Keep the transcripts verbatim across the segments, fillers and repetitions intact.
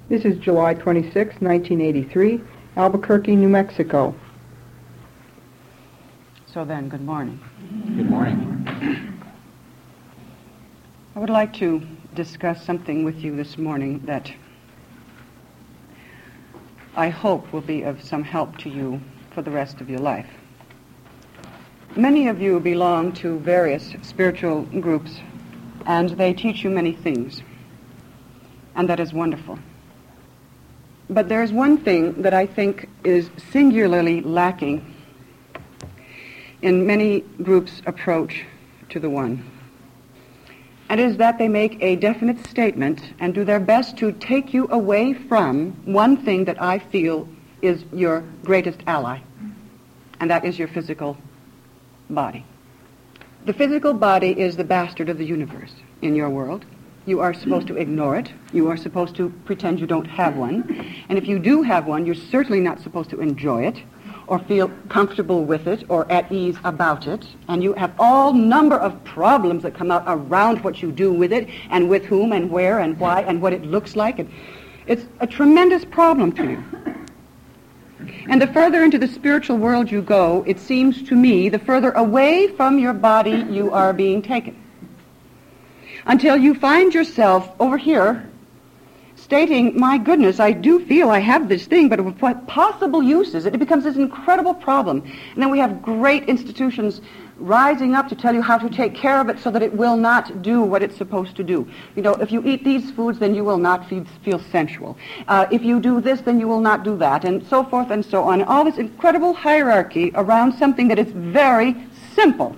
This is July twenty-sixth, nineteen eighty-three, Albuquerque, New Mexico. So then, good morning. Good morning. I would like to discuss something with you this morning that I hope will be of some help to you for the rest of your life. Many of you belong to various spiritual groups, and they teach you many things, and that is wonderful. But there's one thing that I think is singularly lacking in many groups' approach to the One. And it is that they make a definite statement and do their best to take you away from one thing that I feel is your greatest ally, and that is your physical body. The physical body is the bastard of the universe in your world. You are supposed to ignore it. You are supposed to pretend you don't have one. And if you do have one, you're certainly not supposed to enjoy it or feel comfortable with it or at ease about it. And you have all number of problems that come out around what you do with it and with whom and where and why and what it looks like. And it's a tremendous problem to you. And the further into the spiritual world you go, it seems to me, the further away from your body you are being taken. Until you find yourself over here stating, my goodness, I do feel I have this thing, but what possible use is it? It becomes this incredible problem. And then we have great institutions rising up to tell you how to take care of it so that it will not do what it's supposed to do. You know, if you eat these foods, then you will not feel, feel sensual. Uh, if you do this, then you will not do that, and so forth and so on. And all this incredible hierarchy around something that is very simple.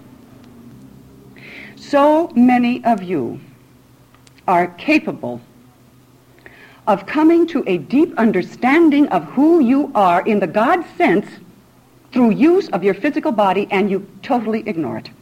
So many of you are capable of coming to a deep understanding of who you are in the God sense through use of your physical body, and you totally ignore it.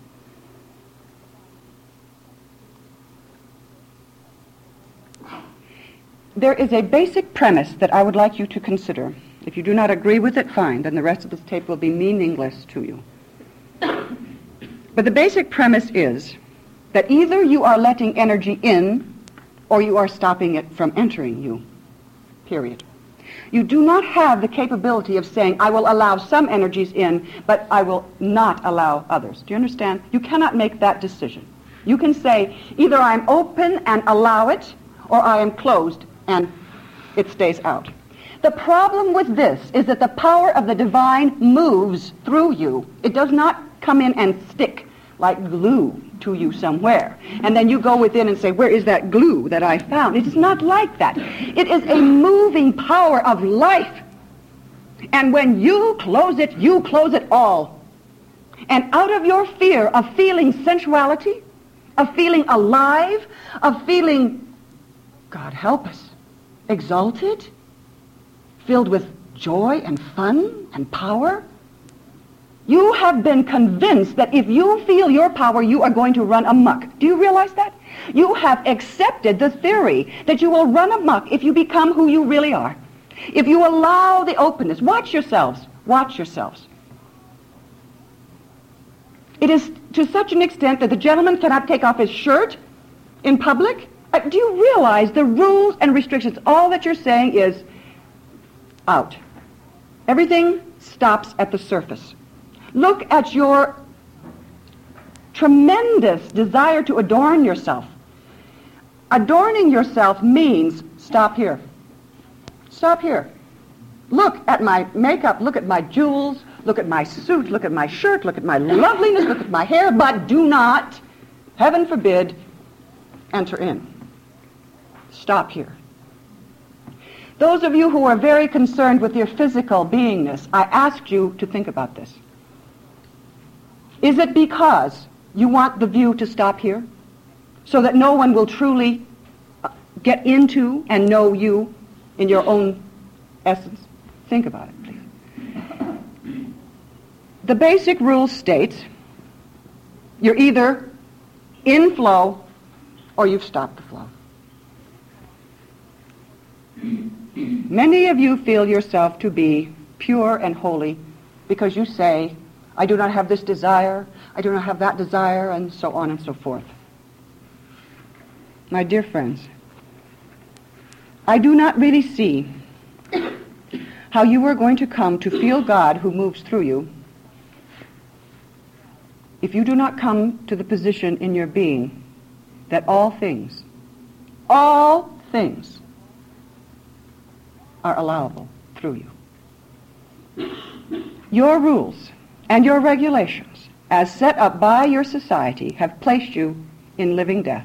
There is a basic premise that I would like you to consider. If you do not agree with it, fine, then the rest of this tape will be meaningless to you. But the basic premise is that either you are letting energy in or you are stopping it from entering you, period. You do not have the capability of saying, I will allow some energies in, but I will not allow others. Do you understand? You cannot make that decision. You can say, either I'm open and allow it, or I am closed and it stays out. The problem with this is that the power of the divine moves through you. It does not come in and stick like glue to you somewhere. And then you go within and say, where is that glue that I found? It is not like that. It is a moving power of life. And when you close it, you close it all. And out of your fear of feeling sensuality, of feeling alive, of feeling, God help us, exalted, filled with joy and fun and power, you have been convinced that if you feel your power, you are going to run amok. Do you realize that? You have accepted the theory that you will run amok if you become who you really are. If you allow the openness. Watch yourselves. Watch yourselves. It is to such an extent that the gentleman cannot take off his shirt in public. Uh, do you realize the rules and restrictions? All that you're saying is out. Everything stops at the surface. Look at your tremendous desire to adorn yourself. Adorning yourself means stop here. Stop here. Look at my makeup, look at my jewels, look at my suit, look at my shirt, look at my loveliness, look at my hair, but do not, heaven forbid, enter in. Stop here. Those of you who are very concerned with your physical beingness, I ask you to think about this. Is it because you want the view to stop here so that no one will truly get into and know you in your own essence? Think about it, please. The basic rule states you're either in flow or you've stopped the flow. Many of you feel yourself to be pure and holy because you say, I do not have this desire, I do not have that desire, and so on and so forth. My dear friends, I do not really see how you are going to come to feel God who moves through you if you do not come to the position in your being that all things, all things are allowable through you. Your rules and your regulations, as set up by your society, have placed you in living death.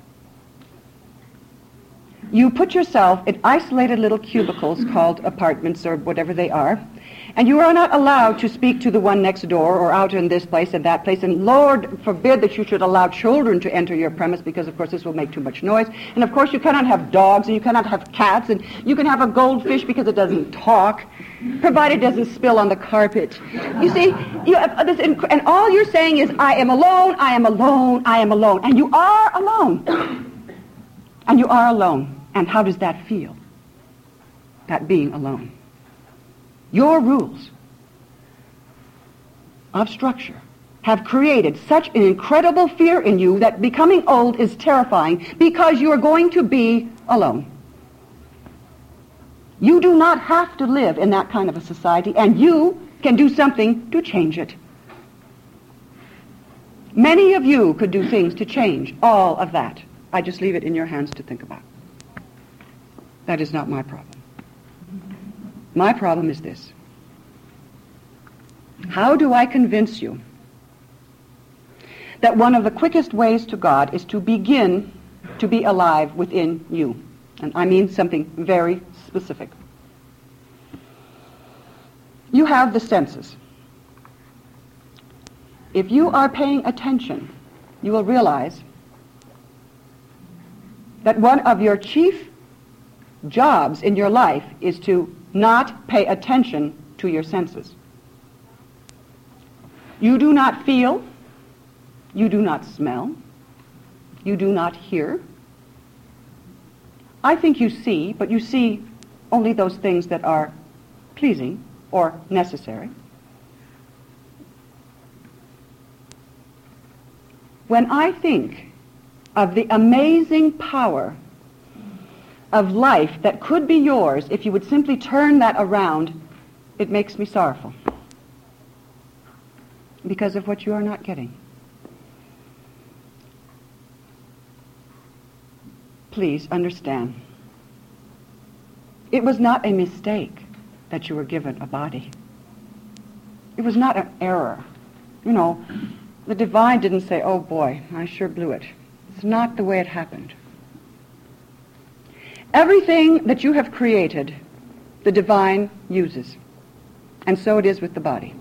You put yourself in isolated little cubicles called apartments or whatever they are, and you are not allowed to speak to the one next door or out in this place and that place. And Lord forbid that you should allow children to enter your premise, because, of course, this will make too much noise. And, of course, you cannot have dogs, and you cannot have cats, and you can have a goldfish because it doesn't talk, provided it doesn't spill on the carpet. You see, you have this, inc- and all you're saying is, I am alone, I am alone, I am alone. And you are alone. And you are alone. And how does that feel? That being alone. Your rules of structure have created such an incredible fear in you that becoming old is terrifying, because you are going to be alone. You do not have to live in that kind of a society, and you can do something to change it. Many of you could do things to change all of that. I just leave it in your hands to think about. That is not my problem. My problem is this. How do I convince you that one of the quickest ways to God is to begin to be alive within you? And I mean something very specific. You have the senses. If you are paying attention, you will realize that one of your chief jobs in your life is to not pay attention to your senses. You do not feel, you do not smell, you do not hear. I think you see, but you see only those things that are pleasing or necessary. When I think of the amazing power of life that could be yours if you would simply turn that around, it makes me sorrowful because of what you are not getting. Please understand, it was not a mistake that you were given a body. It was not an error. You know, the divine didn't say, oh boy, I sure blew it. It's not the way it happened. Everything that you have created, the divine uses. And so it is with the body.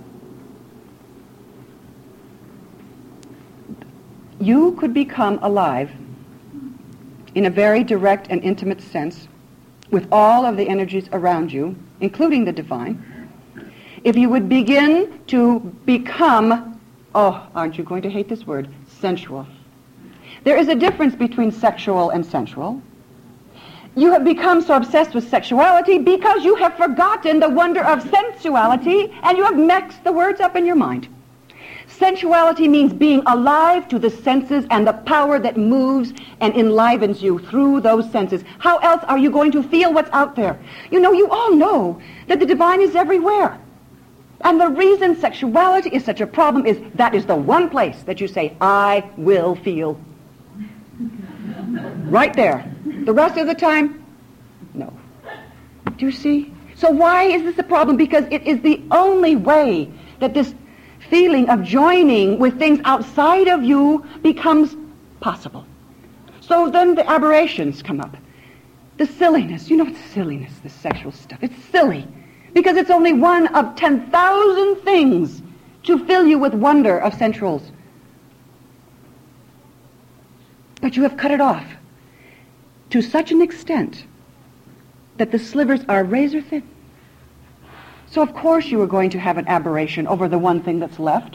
You could become alive in a very direct and intimate sense with all of the energies around you, including the divine, if you would begin to become, oh, aren't you going to hate this word, sensual. There is a difference between sexual and sensual. You have become so obsessed with sexuality because you have forgotten the wonder of sensuality, and you have mixed the words up in your mind. Sensuality means being alive to the senses and the power that moves and enlivens you through those senses. How else are you going to feel what's out there? You know, you all know that the divine is everywhere. And the reason sexuality is such a problem is that is the one place that you say, I will feel. Right there. The rest of the time, no. Do you see? So why is this a problem? Because it is the only way that this feeling of joining with things outside of you becomes possible. So then the aberrations come up. The silliness. You know it's silliness, this sexual stuff. It's silly. Because it's only one of ten thousand things to fill you with wonder of sensuals. But you have cut it off to such an extent that the slivers are razor thin. So of course you are going to have an aberration over the one thing that's left.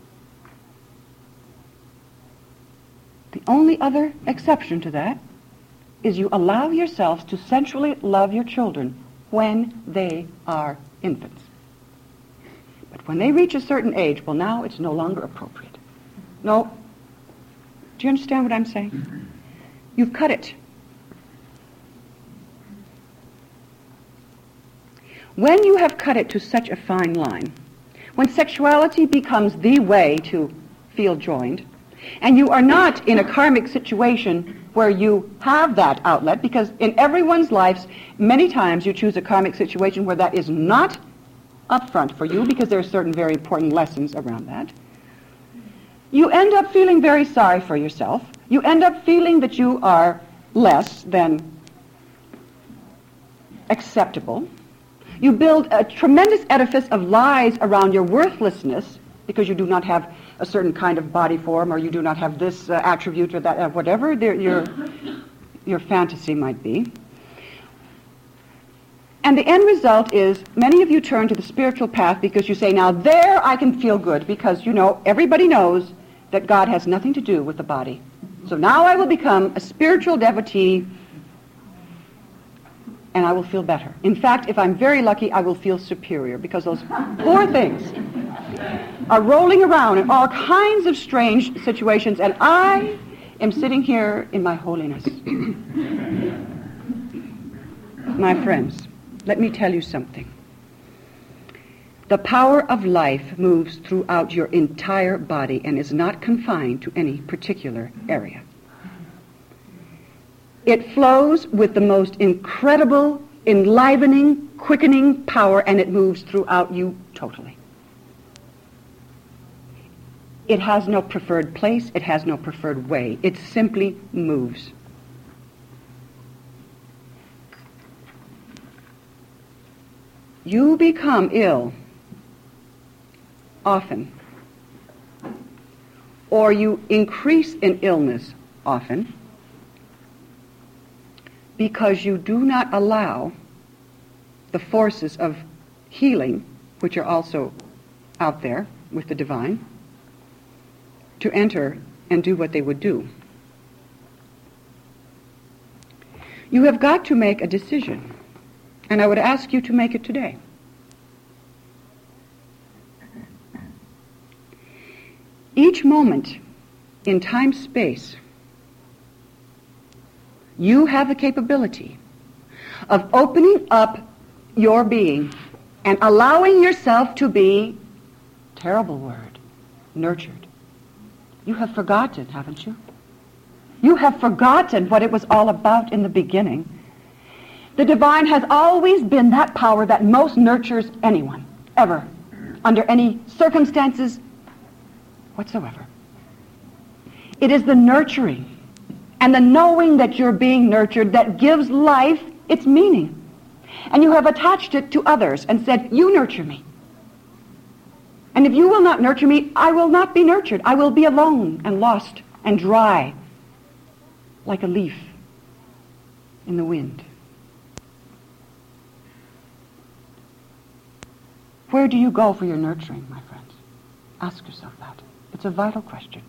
The only other exception to that is you allow yourselves to sensually love your children when they are infants. But when they reach a certain age, well, now it's no longer appropriate. No. Do you understand what I'm saying? You've cut it. When you have cut it to such a fine line, when sexuality becomes the way to feel joined, and you are not in a karmic situation where you have that outlet, because in everyone's lives, many times you choose a karmic situation where that is not upfront for you, because there are certain very important lessons around that. You end up feeling very sorry for yourself. You end up feeling that you are less than acceptable. You build a tremendous edifice of lies around your worthlessness because you do not have a certain kind of body form, or you do not have this uh, attribute or that, uh, whatever their, your, your fantasy might be. And the end result is many of you turn to the spiritual path because you say, now there I can feel good, because, you know, everybody knows that God has nothing to do with the body. So now I will become a spiritual devotee and I will feel better. In fact, if I'm very lucky, I will feel superior, because those poor things are rolling around in all kinds of strange situations, and I am sitting here in my holiness. My friends, let me tell you something. The power of life moves throughout your entire body and is not confined to any particular area. It flows with the most incredible, enlivening, quickening power, and it moves throughout you totally. It has no preferred place. It has no preferred way. It simply moves. You become ill often, or you increase in illness often, because you do not allow the forces of healing, which are also out there with the divine, to enter and do what they would do. You have got to make a decision, and I would ask you to make it today. Each moment in time-space, you have the capability of opening up your being and allowing yourself to be, terrible word, nurtured. You have forgotten, haven't you? You have forgotten what it was all about in the beginning. The divine has always been that power that most nurtures anyone, ever, under any circumstances whatsoever. It is the nurturing and the knowing that you're being nurtured that gives life its meaning. And you have attached it to others and said, you nurture me. And if you will not nurture me, I will not be nurtured. I will be alone and lost and dry, like a leaf in the wind. Where do you go for your nurturing, my friends? Ask yourself that. It's a vital question.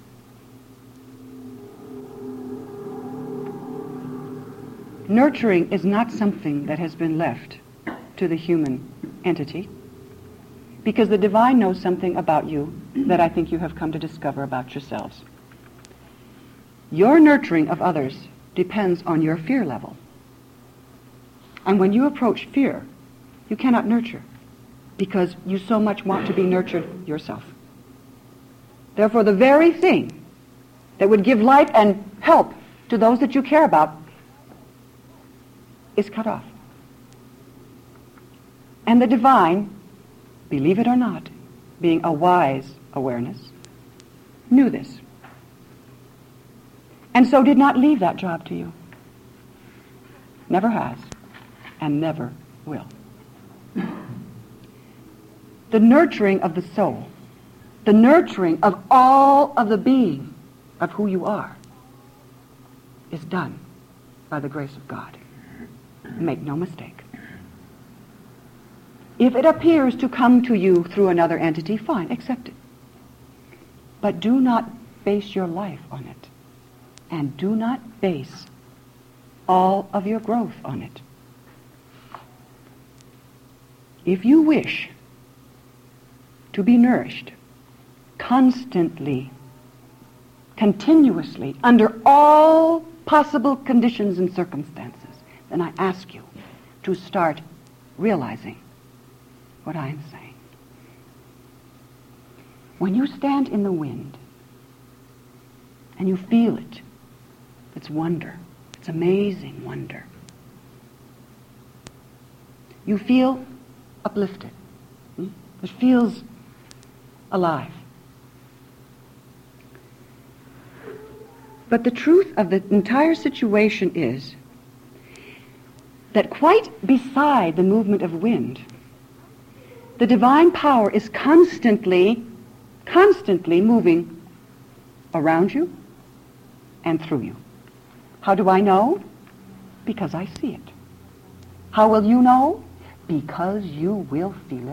Nurturing is not something that has been left to the human entity, because the divine knows something about you that I think you have come to discover about yourselves. Your nurturing of others depends on your fear level. And when you approach fear, you cannot nurture, because you so much want to be nurtured yourself. Therefore, the very thing that would give life and help to those that you care about is cut off. And the divine, believe it or not, being a wise awareness, knew this. And so did not leave that job to you. Never has, and never will. The nurturing of the soul, the nurturing of all of the being of who you are, is done by the grace of God. Make no mistake. If it appears to come to you through another entity, fine, accept it. But do not base your life on it. And do not base all of your growth on it. If you wish to be nourished constantly, continuously, under all possible conditions and circumstances, then I ask you to start realizing what I'm saying. When you stand in the wind and you feel it, it's wonder. It's amazing wonder. You feel uplifted. Hmm? It feels alive. But the truth of the entire situation is that quite beside the movement of wind, the divine power is constantly, constantly moving around you and through you. How do I know? Because I see it. How will you know? Because you will feel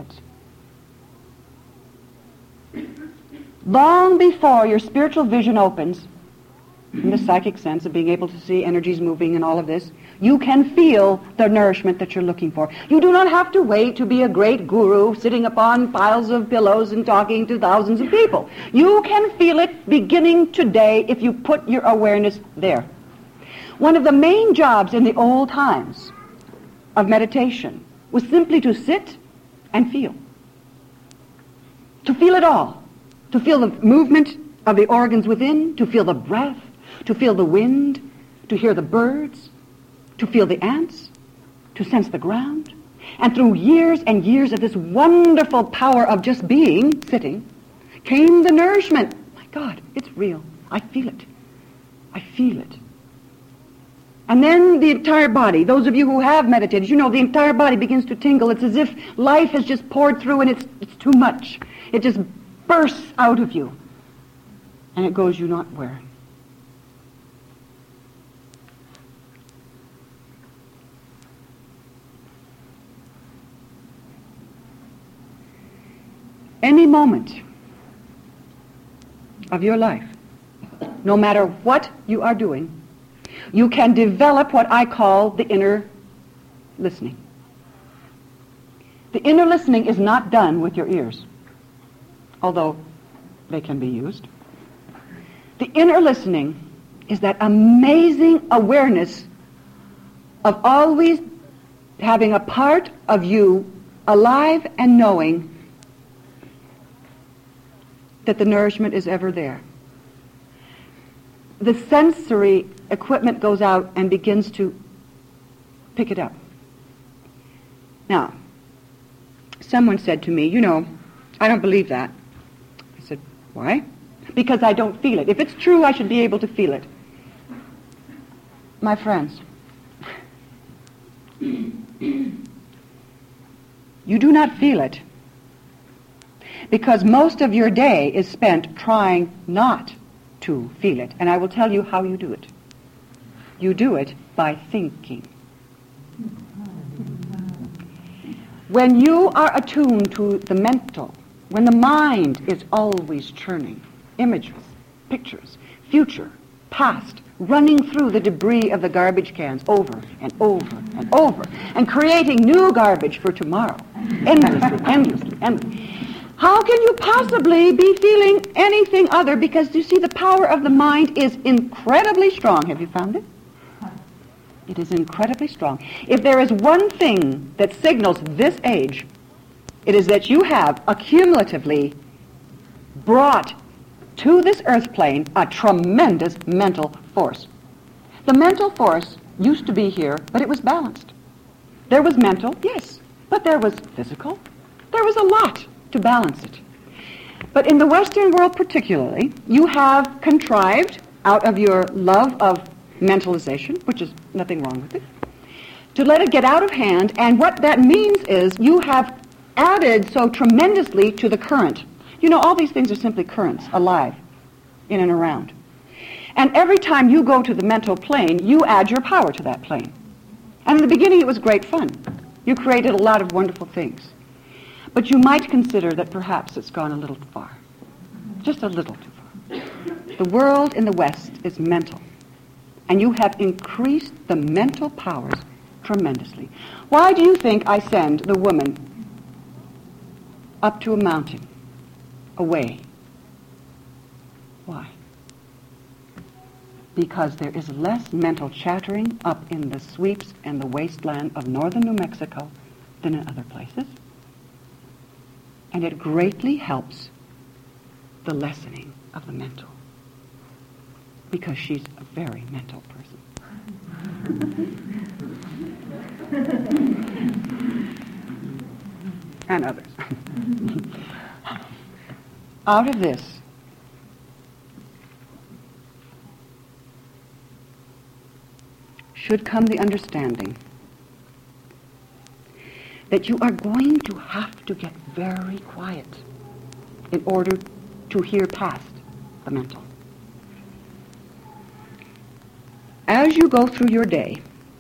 it. Long before your spiritual vision opens, in the psychic sense of being able to see energies moving and all of this, you can feel the nourishment that you're looking for. You do not have to wait to be a great guru sitting upon piles of pillows and talking to thousands of people. You can feel it beginning today if you put your awareness there. One of the main jobs in the old times of meditation was simply to sit and feel. To feel it all. To feel the movement of the organs within, to feel the breath, to feel the wind, to hear the birds, to feel the ants, to sense the ground. And through years and years of this wonderful power of just being, sitting, came the nourishment. My God, it's real. I feel it. I feel it. And then the entire body, those of you who have meditated, you know the entire body begins to tingle. It's as if life has just poured through and it's, it's too much. It just bursts out of you. And it goes you not where. Any moment of your life, no matter what you are doing, you can develop what I call the inner listening. The inner listening is not done with your ears, although they can be used. The inner listening is that amazing awareness of always having a part of you alive and knowing that the nourishment is ever there. The sensory equipment goes out and begins to pick it up. Now, someone said to me, you know, I don't believe that. I said, why? Because I don't feel it. If it's true, I should be able to feel it. My friends, you do not feel it because most of your day is spent trying not to feel it. And I will tell you how you do it. You do it by thinking. When you are attuned to the mental, when the mind is always churning, images, pictures, future, past, running through the debris of the garbage cans over and over and over, and creating new garbage for tomorrow, endlessly, endlessly, endlessly. How can you possibly be feeling anything other? Because you see, the power of the mind is incredibly strong. Have you found it? It is incredibly strong. If there is one thing that signals this age, it is that you have accumulatively brought to this earth plane a tremendous mental force. The mental force used to be here, but it was balanced. There was mental, yes, but there was physical. There was a lot to balance it. But in the Western world particularly, you have contrived, out of your love of mentalization, which is nothing wrong with it, to let it get out of hand, and what that means is you have added so tremendously to the current. You know, all these things are simply currents, alive, in and around. And every time you go to the mental plane, you add your power to that plane. And in the beginning it was great fun. You created a lot of wonderful things. But you might consider that perhaps it's gone a little far. Just a little too far. The world in the West is mental. And you have increased the mental powers tremendously. Why do you think I send the woman up to a mountain, away? Why? Because there is less mental chattering up in the sweeps and the wasteland of northern New Mexico than in other places. And it greatly helps the lessening of the mental. Because she's a very mental person. And others. Out of this, should come the understanding that you are going to have to get very quiet in order to hear past the mental. As you go through your day,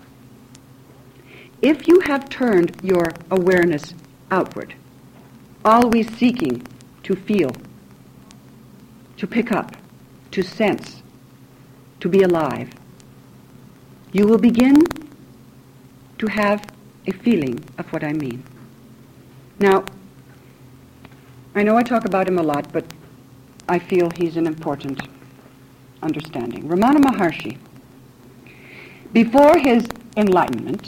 if you have turned your awareness outward, always seeking to feel, to pick up, to sense, to be alive, you will begin to have a feeling of what I mean. Now, I know I talk about him a lot, but I feel he's an important understanding. Ramana Maharshi, before his enlightenment,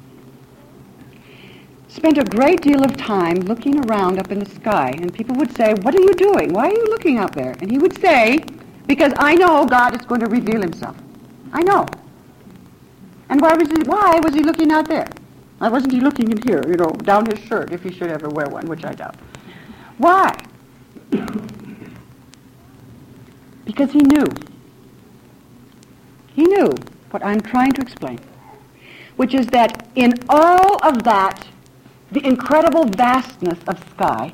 spent a great deal of time looking around up in the sky, and people would say, "What are you doing? Why are you looking out there?" And he would say, "Because I know God is going to reveal himself. I know." And why was he, why was he looking out there? Why wasn't he looking in here, you know, down his shirt, if he should ever wear one, which I doubt? Why? Because he knew. He knew what I'm trying to explain, which is that in all of that, the incredible vastness of sky,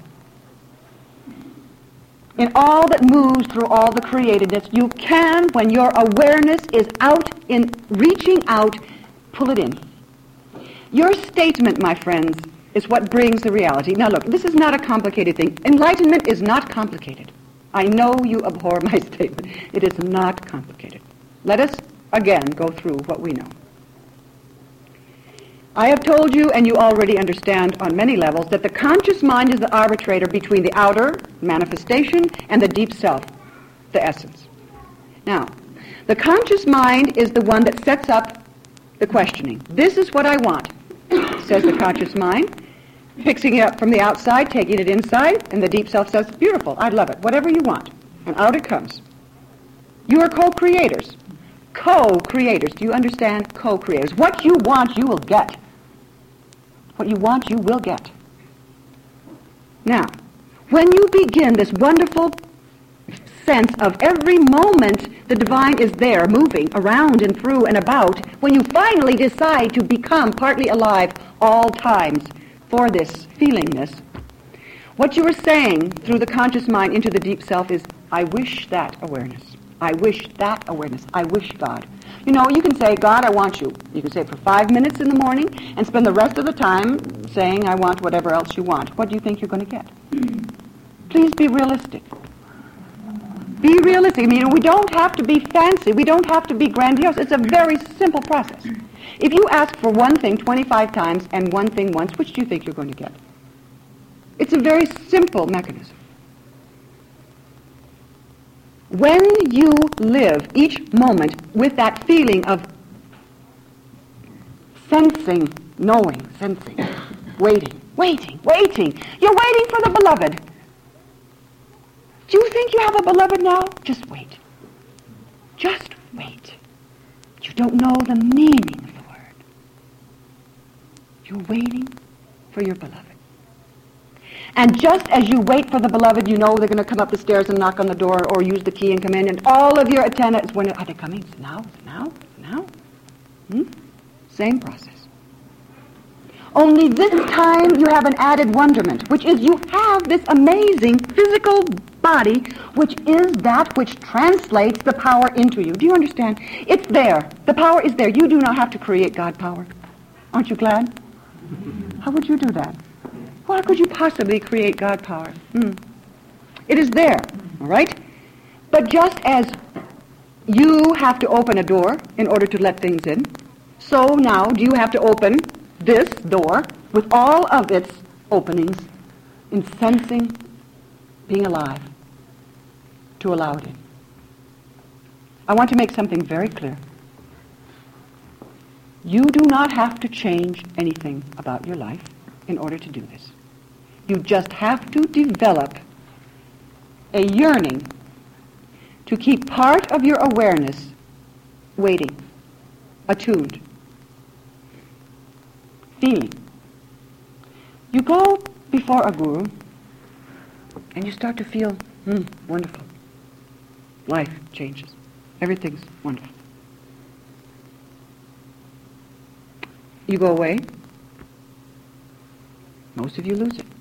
in all that moves through all the createdness, you can, when your awareness is out in reaching out, pull it in. Your statement, my friends, is what brings the reality. Now look, this is not a complicated thing. Enlightenment is not complicated. I know you abhor my statement. It is not complicated. Let us, again, go through what we know. I have told you, and you already understand on many levels, that the conscious mind is the arbitrator between the outer manifestation and the deep self, the essence. Now, the conscious mind is the one that sets up the questioning. This is what I want, says the conscious mind, fixing it up from the outside, taking it inside, and the deep self says, beautiful, I love it, whatever you want. And out it comes. You are co-creators. Co-creators. Do you understand? Co-creators. What you want, you will get. What you want, you will get. Now, when you begin this wonderful sense of every moment the divine is there, moving around and through and about, when you finally decide to become partly alive all times for this feelingness, what you are saying through the conscious mind into the deep self is, I wish that awareness. I wish that awareness. I wish God. You know, you can say, God, I want you. You can say it for five minutes in the morning and spend the rest of the time saying, I want whatever else you want. What do you think you're going to get? Please be realistic. Be realistic. I mean, we don't have to be fancy. We don't have to be grandiose. It's a very simple process. If you ask for one thing twenty-five times and one thing once, which do you think you're going to get? It's a very simple mechanism. When you live each moment with that feeling of sensing, knowing, sensing, waiting, waiting, waiting, you're waiting for the beloved. Do you think you have a beloved now? Just wait. Just wait. You don't know the meaning of the word. You're waiting for your beloved. And just as you wait for the beloved, you know they're going to come up the stairs and knock on the door or use the key and come in, and all of your antenna is when, are they coming? Now? Now? Now? Hmm? Same process. Only this time you have an added wonderment, which is you have this amazing physical body, which is that which translates the power into you. Do you understand? It's there. The power is there. You do not have to create God power. Aren't you glad? How would you do that? Why could you possibly create God power? Hmm. It is there, all right? But just as you have to open a door in order to let things in, so now do you have to open this door with all of its openings in sensing, being alive, to allow it in. I want to make something very clear. You do not have to change anything about your life in order to do this. You just have to develop a yearning to keep part of your awareness waiting, attuned, feeling. You go before a guru and you start to feel, hmm, wonderful. Life changes. Everything's wonderful. You go away. Most of you lose it.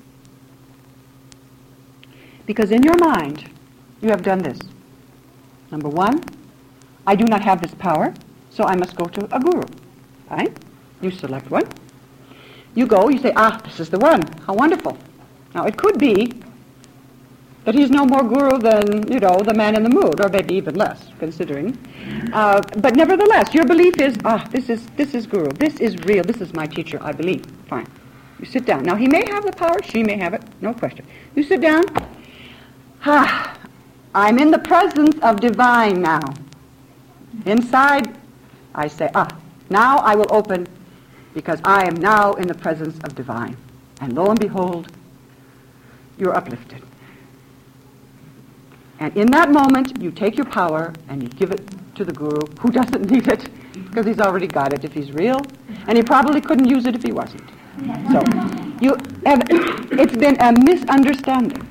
Because in your mind, you have done this. Number one, I do not have this power, so I must go to a guru. Right? You select one. You go, you say, ah, this is the one. How wonderful. Now, it could be that he's no more guru than, you know, the man in the mood, or maybe even less, considering. Uh, but nevertheless, your belief is, ah, this is this is guru. This is real. This is my teacher, I believe. Fine. You sit down. Now, he may have the power. She may have it. No question. You sit down. Ah, I'm in the presence of divine now. Inside, I say, ah, now I will open, because I am now in the presence of divine. And lo and behold, you're uplifted. And in that moment, you take your power and you give it to the guru, who doesn't need it, because he's already got it if he's real, and he probably couldn't use it if he wasn't. So, you have, it's been a misunderstanding.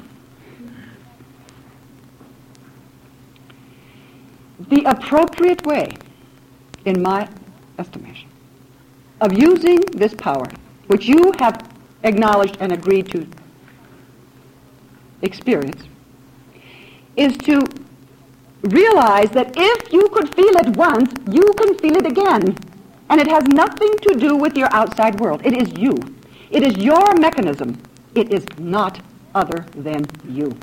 The appropriate way, in my estimation, of using this power, which you have acknowledged and agreed to experience, is to realize that if you could feel it once, you can feel it again. And it has nothing to do with your outside world. It is you. It is your mechanism. It is not other than you.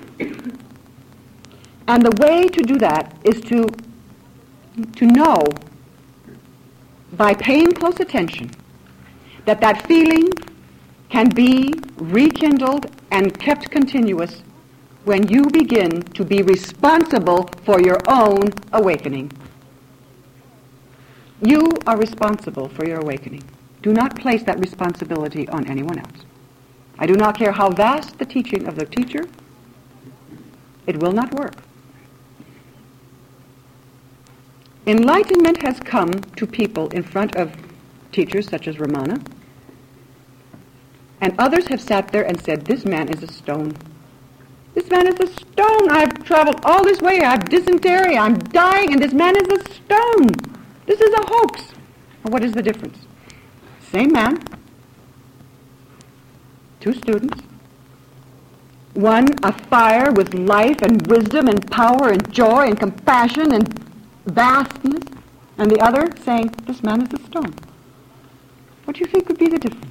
And the way to do that is to, to know, by paying close attention, that that feeling can be rekindled and kept continuous when you begin to be responsible for your own awakening. You are responsible for your awakening. Do not place that responsibility on anyone else. I do not care how vast the teaching of the teacher, it will not work. Enlightenment has come to people in front of teachers such as Ramana, and others have sat there and said, this man is a stone. This man is a stone. I've traveled all this way. I have dysentery. I'm dying, and this man is a stone. This is a hoax. Well, what is the difference? Same man, two students, one a fire with life and wisdom and power and joy and compassion and vastness, and the other saying, this man is a stone. What do you think would be the difference?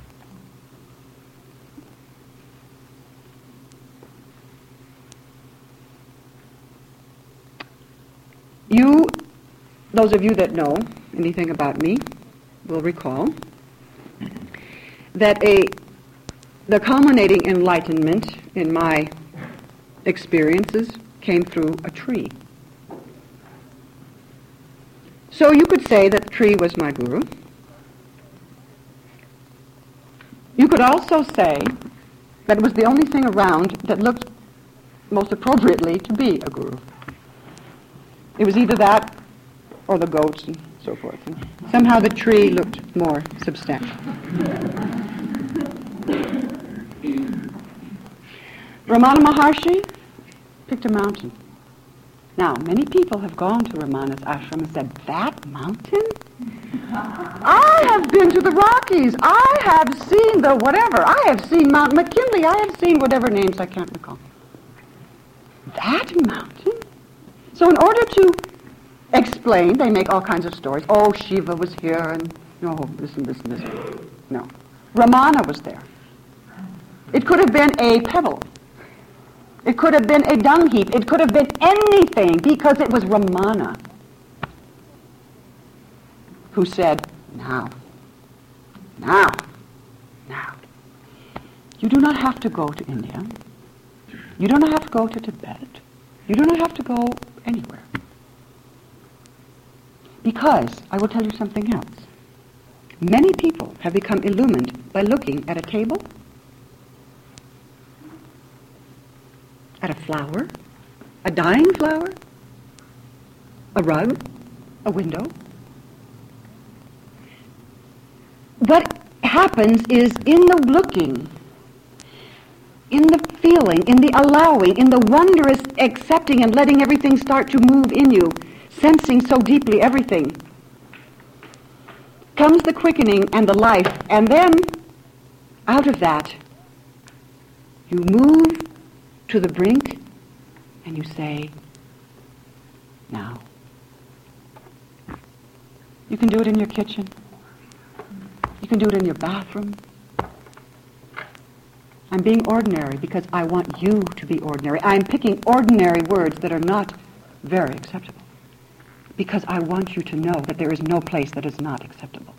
You, those of you that know anything about me, will recall that a the culminating enlightenment in my experiences came through a tree. So you could say that the tree was my guru. You could also say that it was the only thing around that looked most appropriately to be a guru. It was either that or the goats and so forth. And somehow the tree looked more substantial. Ramana Maharshi picked a mountain. Now, many people have gone to Ramana's ashram and said, that mountain? I have been to the Rockies. I have seen the whatever. I have seen Mount McKinley. I have seen whatever names I can't recall. That mountain? So in order to explain, they make all kinds of stories. Oh, Shiva was here, and no, this and this and this. No. Ramana was there. It could have been a pebble. It could have been a dung heap. It could have been anything, because it was Ramana who said, now, now, now. You do not have to go to India. You do not have to go to Tibet. You do not have to go anywhere. Because, I will tell you something else. Many people have become illumined by looking at a table At a flower? A dying flower? A rug? A window? What happens is in the looking, in the feeling, in the allowing, in the wondrous accepting and letting everything start to move in you, sensing so deeply everything, comes the quickening and the life, and then out of that you move to the brink and you say, now. You can do it in your kitchen. You can do it in your bathroom. I'm being ordinary because I want you to be ordinary. I'm picking ordinary words that are not very acceptable because I want you to know that there is no place that is not acceptable.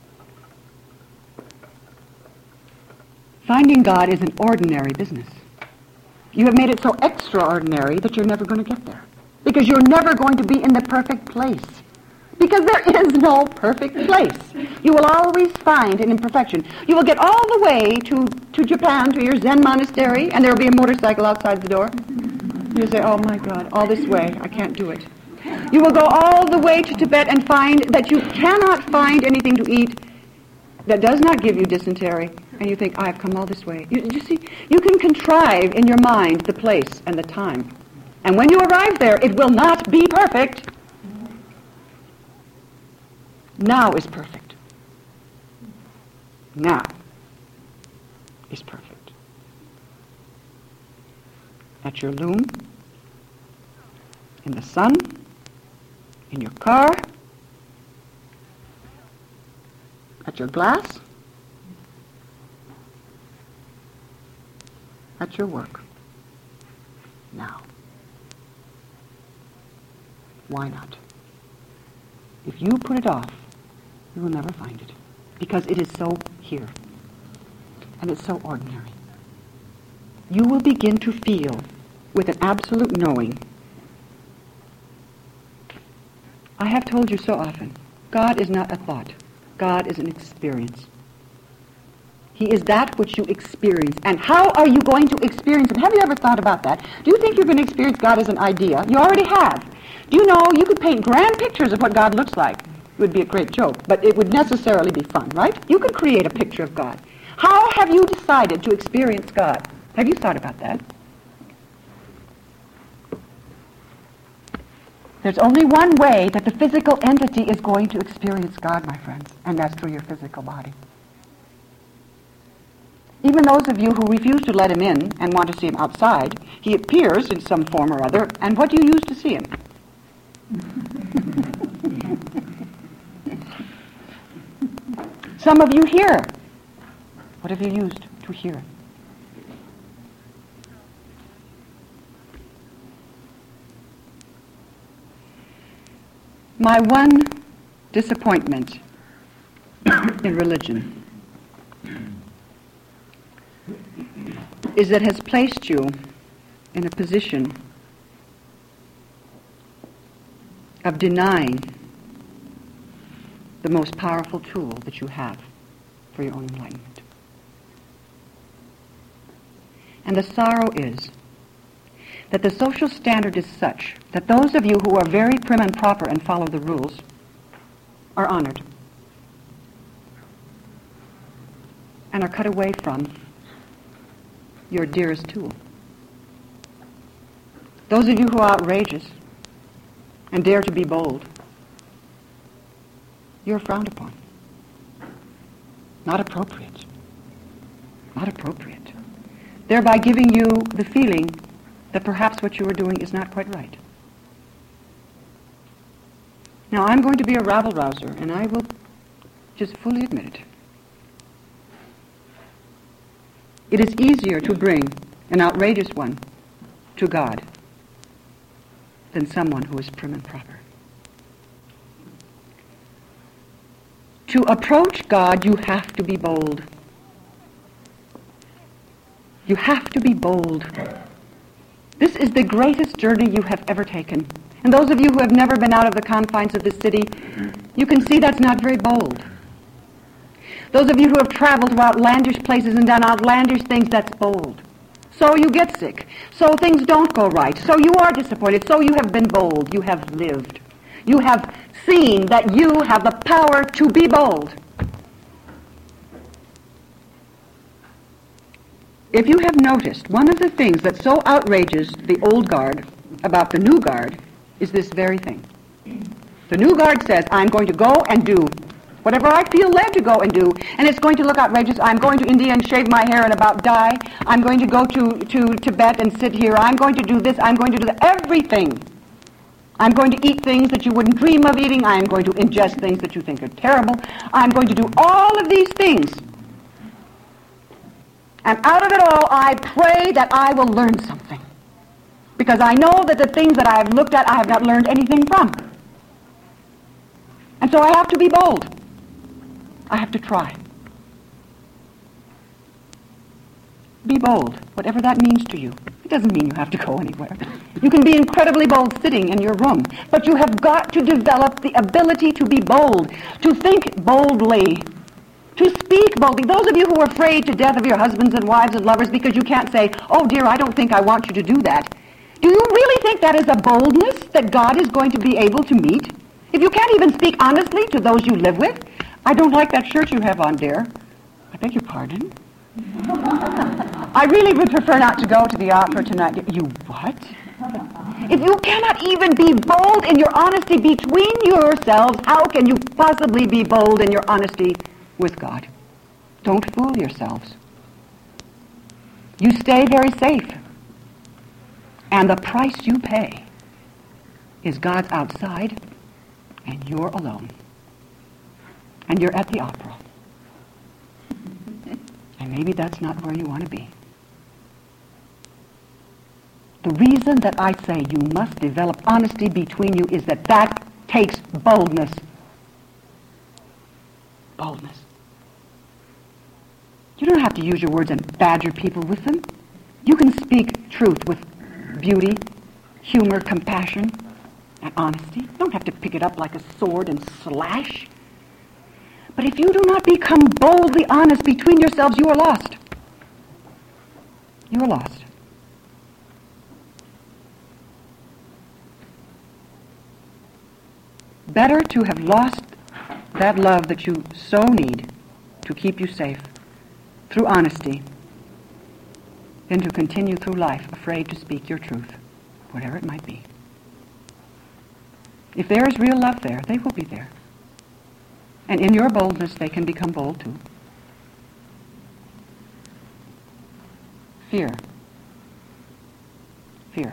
Finding God is an ordinary business. You have made it so extraordinary that you're never going to get there because you're never going to be in the perfect place. Because there is no perfect place. You will always find an imperfection. You will get all the way to, to Japan, to your Zen monastery, and there will be a motorcycle outside the door. You'll say, oh my God, all this way, I can't do it. You will go all the way to Tibet and find that you cannot find anything to eat that does not give you dysentery. And you think, I've come all this way. You, you see, you can contrive in your mind the place and the time. And when you arrive there, it will not be perfect. Now is perfect. Now is perfect. At your loom, in the sun, in your car, at your glass, at your work. Now. Why not? If you put it off, you will never find it because it is so here and it's so ordinary. You will begin to feel with an absolute knowing. I have told you so often, God is not a thought. God is an experience. He is that which you experience. And how are you going to experience Him? Have you ever thought about that? Do you think you're going to experience God as an idea? You already have. Do you know you could paint grand pictures of what God looks like? It would be a great joke, but it would necessarily be fun, right? You could create a picture of God. How have you decided to experience God? Have you thought about that? There's only one way that the physical entity is going to experience God, my friends, and that's through your physical body. Even those of you who refuse to let Him in and want to see Him outside, He appears in some form or other, and what do you use to see Him? Some of you hear. What have you used to hear? My one disappointment in religion is that it has placed you in a position of denying the most powerful tool that you have for your own enlightenment. And the sorrow is that the social standard is such that those of you who are very prim and proper and follow the rules are honored and are cut away from your dearest tool. Those of you who are outrageous and dare to be bold, you're frowned upon. Not appropriate. Not appropriate. Thereby giving you the feeling that perhaps what you are doing is not quite right. Now, I'm going to be a rabble-rouser, and I will just fully admit it. It is easier to bring an outrageous one to God than someone who is prim and proper. To approach God, you have to be bold. You have to be bold. This is the greatest journey you have ever taken. And those of you who have never been out of the confines of the city, you can see that's not very bold. Those of you who have traveled to outlandish places and done outlandish things, that's bold. So you get sick. So things don't go right. So you are disappointed. So you have been bold. You have lived. You have seen that you have the power to be bold. If you have noticed, one of the things that so outrages the old guard about the new guard is this very thing. The new guard says, I'm going to go and do whatever I feel led to go and do, and it's going to look outrageous. I'm going to India and shave my hair and about die. I'm going to go to, to Tibet and sit here. I'm going to do this. I'm going to do that. Everything. I'm going to eat things that you wouldn't dream of eating. I'm going to ingest things that you think are terrible. I'm going to do all of these things. And out of it all, I pray that I will learn something. Because I know that the things that I have looked at, I have not learned anything from. And so I have to be bold. I have to try. Be bold, whatever that means to you. It doesn't mean you have to go anywhere. You can be incredibly bold sitting in your room, but you have got to develop the ability to be bold, to think boldly, to speak boldly. Those of you who are afraid to death of your husbands and wives and lovers because you can't say, oh dear, I don't think I want you to do that. Do you really think that is a boldness that God is going to be able to meet? If you can't even speak honestly to those you live with, I don't like that shirt you have on, dear. I beg your pardon? I really would prefer not to go to the opera tonight. You what? If you cannot even be bold in your honesty between yourselves, how can you possibly be bold in your honesty with God? Don't fool yourselves. You stay very safe. And the price you pay is God's outside and you're alone. And you're at the opera. And maybe that's not where you want to be. The reason that I say you must develop honesty between you is that that takes boldness. Boldness. You don't have to use your words and badger people with them. You can speak truth with beauty, humor, compassion, and honesty. You don't have to pick it up like a sword and slash. But if you do not become boldly honest between yourselves, you are lost. You are lost. Better to have lost that love that you so need to keep you safe through honesty than to continue through life afraid to speak your truth, whatever it might be. If there is real love there, they will be there. And in your boldness, they can become bold too. Fear. Fear.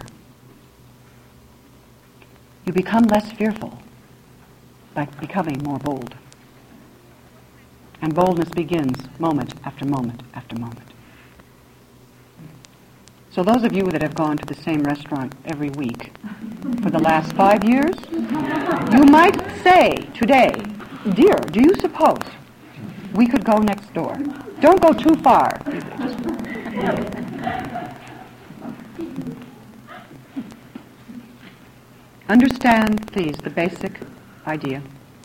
You become less fearful by becoming more bold. And boldness begins moment after moment after moment. So those of you that have gone to the same restaurant every week for the last five years, you might say today, dear, do you suppose we could go next door? Don't go too far. Understand, please, the basic idea.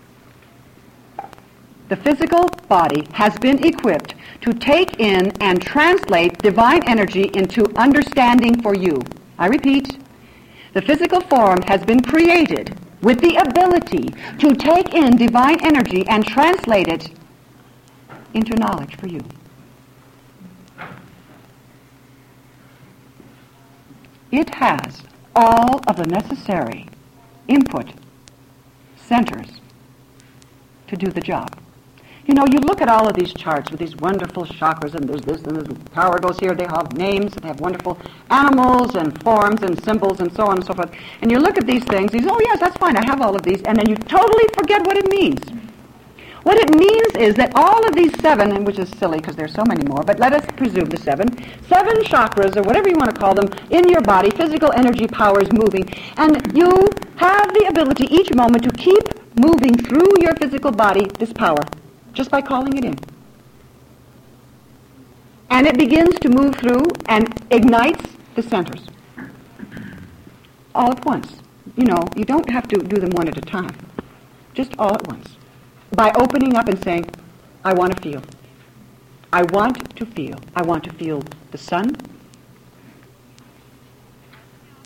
The physical body has been equipped to take in and translate divine energy into understanding for you. I repeat, the physical form has been created with the ability to take in divine energy and translate it into knowledge for you. It has all of the necessary input centers to do the job. You know, you look at all of these charts with these wonderful chakras, and there's this, and this power goes here. They have names, they have wonderful animals and forms and symbols and so on and so forth. And you look at these things, you say, oh yes, that's fine, I have all of these, and then you totally forget what it means. What it means is that all of these seven, and which is silly because there's so many more, but let us presume the seven, seven chakras, or whatever you want to call them, in your body, physical energy powers moving, and you have the ability each moment to keep moving through your physical body this power, just by calling it in. And it begins to move through and ignites the centers. All at once. You know, you don't have to do them one at a time. Just all at once. By opening up and saying, I want to feel. I want to feel. I want to feel the sun.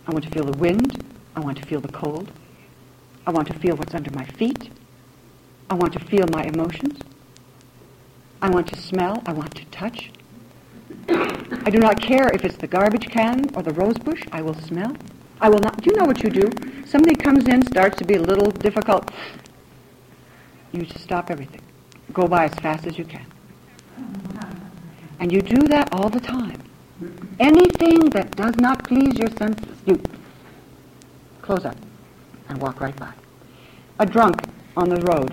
I want to feel the wind. I want to feel the cold. I want to feel what's under my feet. I want to feel my emotions. I want to smell. I want to touch. I do not care if it's the garbage can or the rose bush. I will smell. I will not. Do you know what you do? Somebody comes in, starts to be a little difficult. You just stop everything. Go by as fast as you can. And you do that all the time. Anything that does not please your senses, you close up and walk right by. A drunk on the road,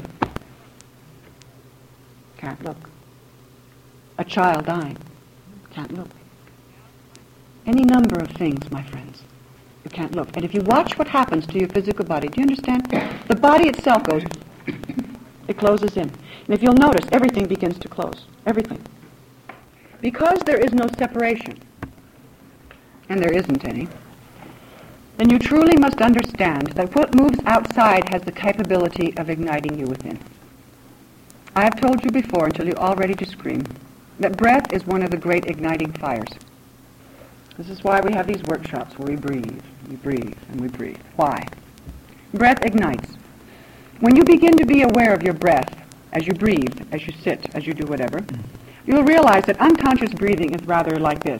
can't look. A child dying, can't look. Any number of things, my friends, you can't look. And if you watch what happens to your physical body, do you understand? The body itself goes, it closes in. And if you'll notice, everything begins to close. Everything. Because there is no separation, and there isn't any, then you truly must understand that what moves outside has the capability of igniting you within. I have told you before, until you're all ready to scream, that breath is one of the great igniting fires. This is why we have these workshops where we breathe, we breathe, and we breathe. Why? Breath ignites. When you begin to be aware of your breath, as you breathe, as you sit, as you do whatever, you'll realize that unconscious breathing is rather like this.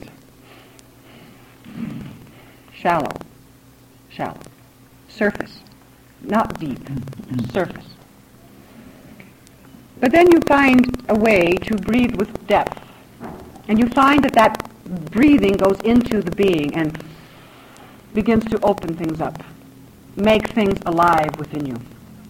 Shallow. Shallow. Surface. Not deep. Surface. But then you find a way to breathe with depth. And you find that that breathing goes into the being and begins to open things up. Make things alive within you.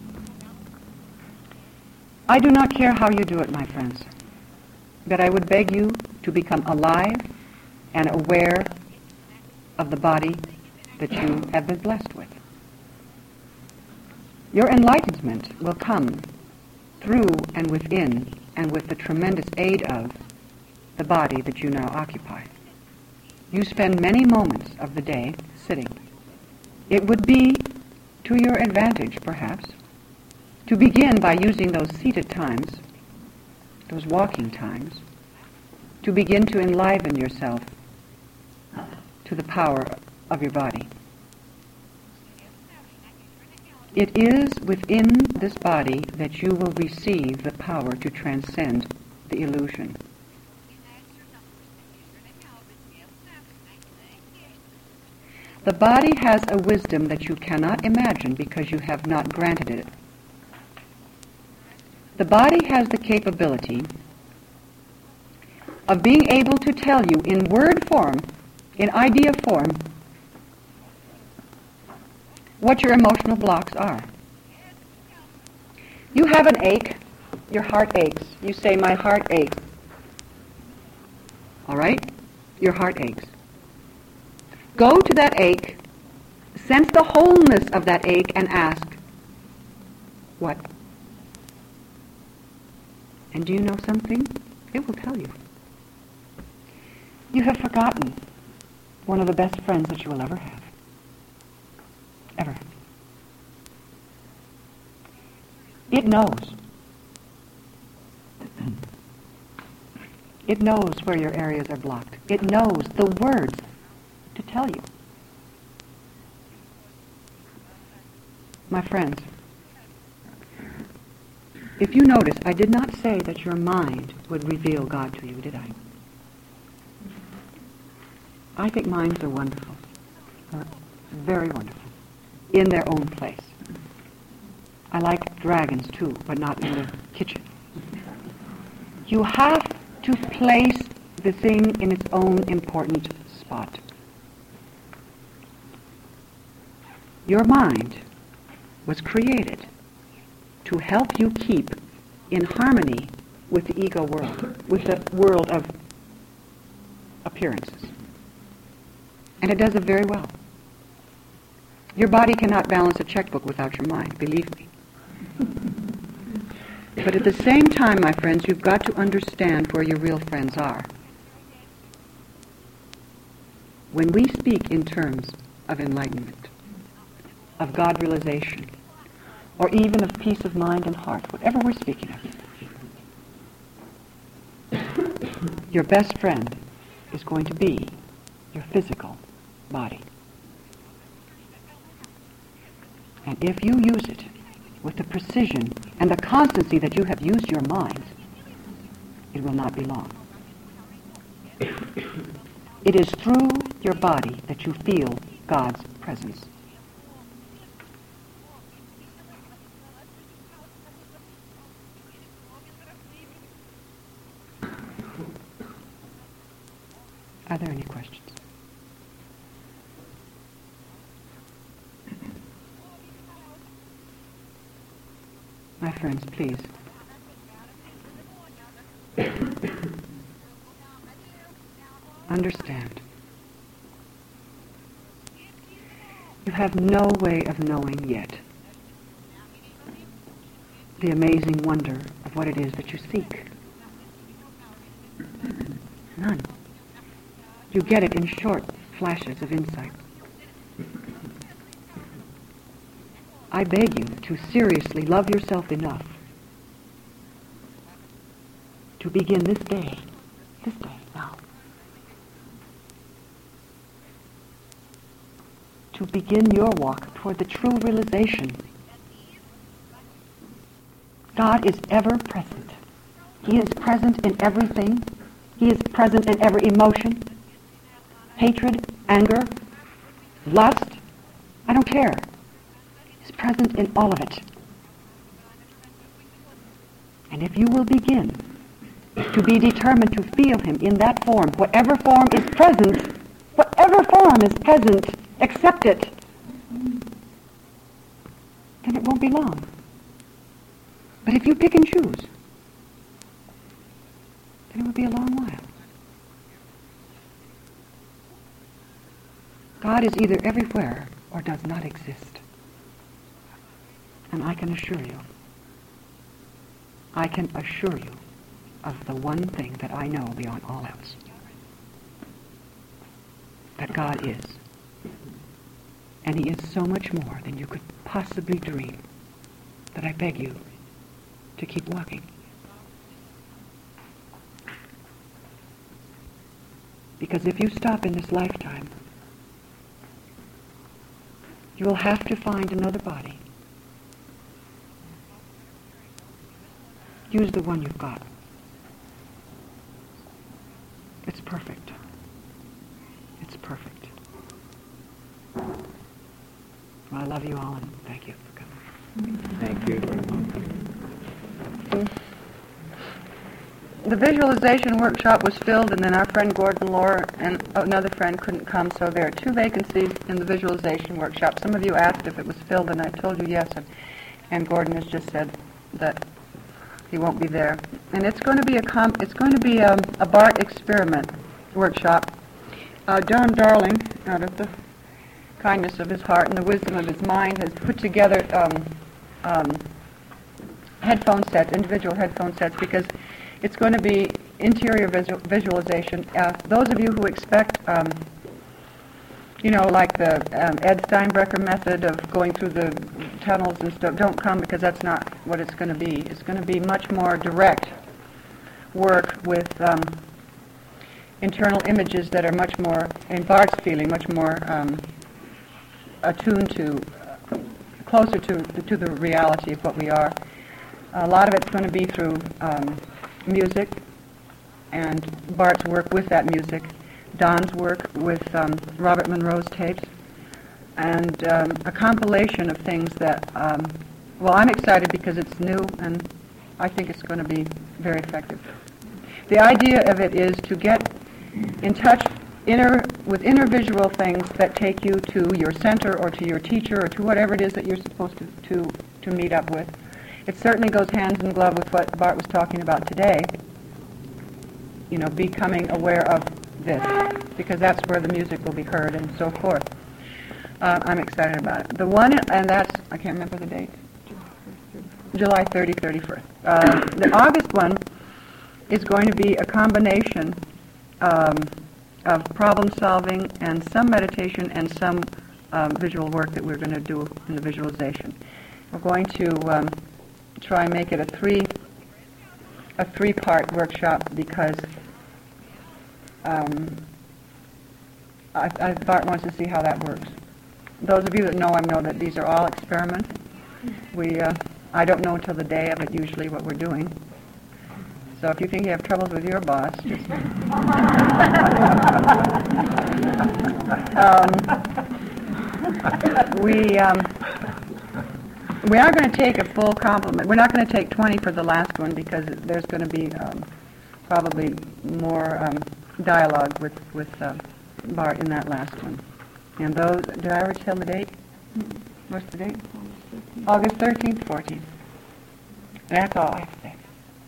I do not care how you do it, my friends. But I would beg you to become alive and aware of the body that you have been blessed with. Your enlightenment will come through and within and with the tremendous aid of the body that you now occupy. You spend many moments of the day sitting. It would be to your advantage, perhaps, to begin by using those seated times, those walking times, to begin to enliven yourself to the power of your body. It is within this body that you will receive the power to transcend the illusion. The body has a wisdom that you cannot imagine because you have not granted it. The body has the capability of being able to tell you in word form, in idea form, what your emotional blocks are. You have an ache, your heart aches. You say, my heart aches. All right? Your heart aches. Go to that ache, sense the wholeness of that ache, and ask, what? And do you know something? It will tell you. You have forgotten one of the best friends that you will ever have. Ever. It knows. It knows where your areas are blocked. It knows the words to tell you. My friends, if you notice, I did not say that your mind would reveal God to you, did I? I think minds are wonderful. They're very wonderful. In their own place. I like dragons too, but not in the kitchen. You have to place the thing in its own important spot. Your mind was created to help you keep in harmony with the ego world, with the world of appearances. And it does it very well. Your body cannot balance a checkbook without your mind, believe me. But at the same time, my friends, you've got to understand where your real friends are. When we speak in terms of enlightenment, of God realization, or even of peace of mind and heart, whatever we're speaking of, your best friend is going to be your physical body. And if you use it with the precision and the constancy that you have used your minds, it will not be long. It is through your body that you feel God's presence. Are there any questions? My friends, please. Understand. You have no way of knowing yet the amazing wonder of what it is that you seek. None. You get it in short flashes of insight. I beg you to seriously love yourself enough to begin this day, this day, now, to begin your walk toward the true realization. God is ever present. He is present in everything. He is present in every emotion. Hatred, anger, lust, I don't care. He's present in all of it. And if you will begin to be determined to feel him in that form, whatever form is present, whatever form is present, accept it, then it won't be long. But if you pick and choose, then it will be a long while. God is either everywhere or does not exist. And I can assure you, I can assure you of the one thing that I know beyond all else, that God is. And he is so much more than you could possibly dream, that I beg you to keep walking. Because if you stop in this lifetime, you will have to find another body. Use the one you've got. It's perfect. It's perfect. Well, I love you all, and thank you for coming. Thank you. The visualization workshop was filled, and then our friend Gordon Lohr and another friend couldn't come, so there are two vacancies in the visualization workshop. Some of you asked if it was filled, and I told you yes, and, and Gordon has just said that he won't be there. And it's going to be a comp, it's going to be a, a BART experiment workshop. Uh, John Darling, out of the kindness of his heart and the wisdom of his mind, has put together um, um, headphone sets, individual headphone sets, because it's going to be interior visual, visualization. Uh, those of you who expect, um, you know, like the um, Ed Steinbrecher method of going through the tunnels and stuff, don't come, because that's not what it's going to be. It's going to be much more direct work with um, internal images that are much more, in Bart's feeling, much more um, attuned to, uh, closer to, to the reality of what we are. A lot of it's going to be through um, music, and Bart's work with that music, Don's work with um, Robert Monroe's tapes, and um, a compilation of things that, um, well, I'm excited because it's new, and I think it's going to be very effective. The idea of it is to get in touch inner, with inner visual things that take you to your center or to your teacher or to whatever it is that you're supposed to, to, to meet up with. It certainly goes hands in glove with what Bart was talking about today, you know, becoming aware of this, because that's where the music will be heard and so forth. Uh, I'm excited about it. The one, and that's, I can't remember the date, July thirtieth, thirty-first. Uh, the August one is going to be a combination um, of problem solving and some meditation and some um, visual work that we're going to do in the visualization. We're going to um, try and make it a three a three-part workshop, because um, I, I, Bart wants to see how that works. those of you that know him know that these are all experiments. We, uh, I don't know until the day of it usually what we're doing. So if you think you have troubles with your boss, just... um, we, um, we are going to take a full complement. We're not going to take twenty for the last one because there's going to be um, probably more um, dialogue with, with uh, Bart in that last one. And those, did I ever tell the date? What's the date? August thirteenth, fourteenth. That's all I